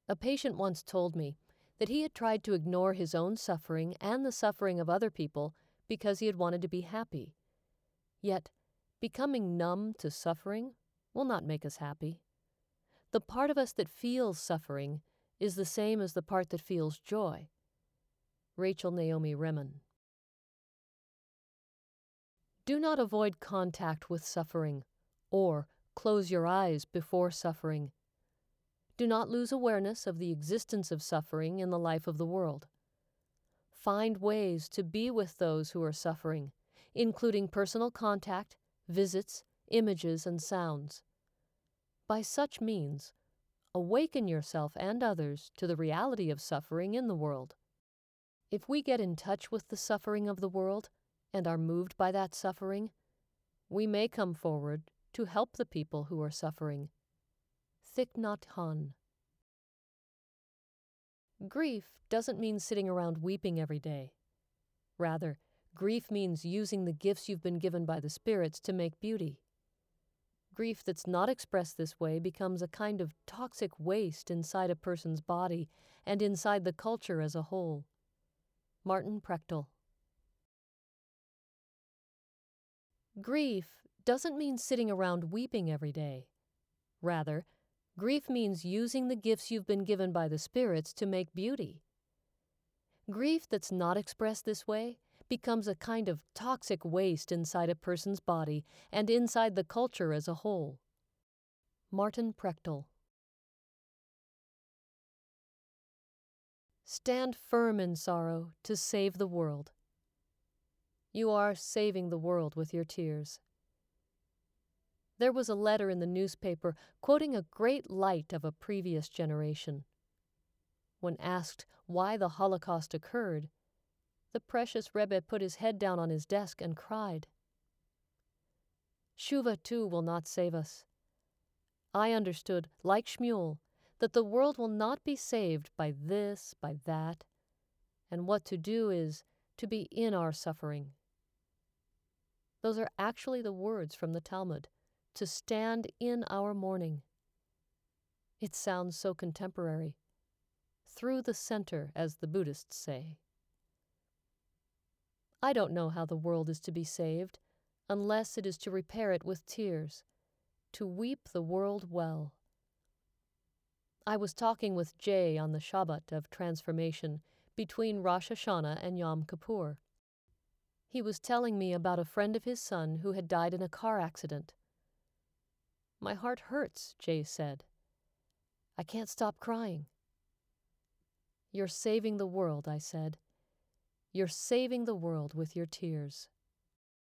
A patient once told me that he had tried to ignore his own suffering and the suffering of other people because he had wanted to be happy. Yet, becoming numb to suffering will not make us happy. The part of us that feels suffering is the same as the part that feels joy. Rachel Naomi Remen. Do not avoid contact with suffering or close your eyes before suffering. Do not lose awareness of the existence of suffering in the life of the world. Find ways to be with those who are suffering, including personal contact, visits, images, and sounds. By such means, awaken yourself and others to the reality of suffering in the world. If we get in touch with the suffering of the world and are moved by that suffering, we may come forward to help the people who are suffering. Thich Nhat Hanh. Grief doesn't mean sitting around weeping every day. Rather, grief means using the gifts you've been given by the spirits to make beauty. Grief that's not expressed this way becomes a kind of toxic waste inside a person's body and inside the culture as a whole. Martin Prechtel. Grief doesn't mean sitting around weeping every day. Rather, grief means using the gifts you've been given by the spirits to make beauty. Grief that's not expressed this way becomes a kind of toxic waste inside a person's body and inside the culture as a whole. Martin Prechtel. Stand firm in sorrow to save the world. You are saving the world with your tears. There was a letter in the newspaper quoting a great light of a previous generation. When asked why the Holocaust occurred, the precious Rebbe put his head down on his desk and cried. Shuva too will not save us. I understood, like Shmuel, that the world will not be saved by this, by that, and what to do is to be in our suffering. Those are actually the words from the Talmud, to stand in our mourning. It sounds so contemporary. Through the center, as the Buddhists say. I don't know how the world is to be saved, unless it is to repair it with tears, to weep the world well. I was talking with Jay on the Shabbat of Transformation between Rosh Hashanah and Yom Kippur. He was telling me about a friend of his son who had died in a car accident. My heart hurts, Jay said. I can't stop crying. You're saving the world, I said. You're saving the world with your tears.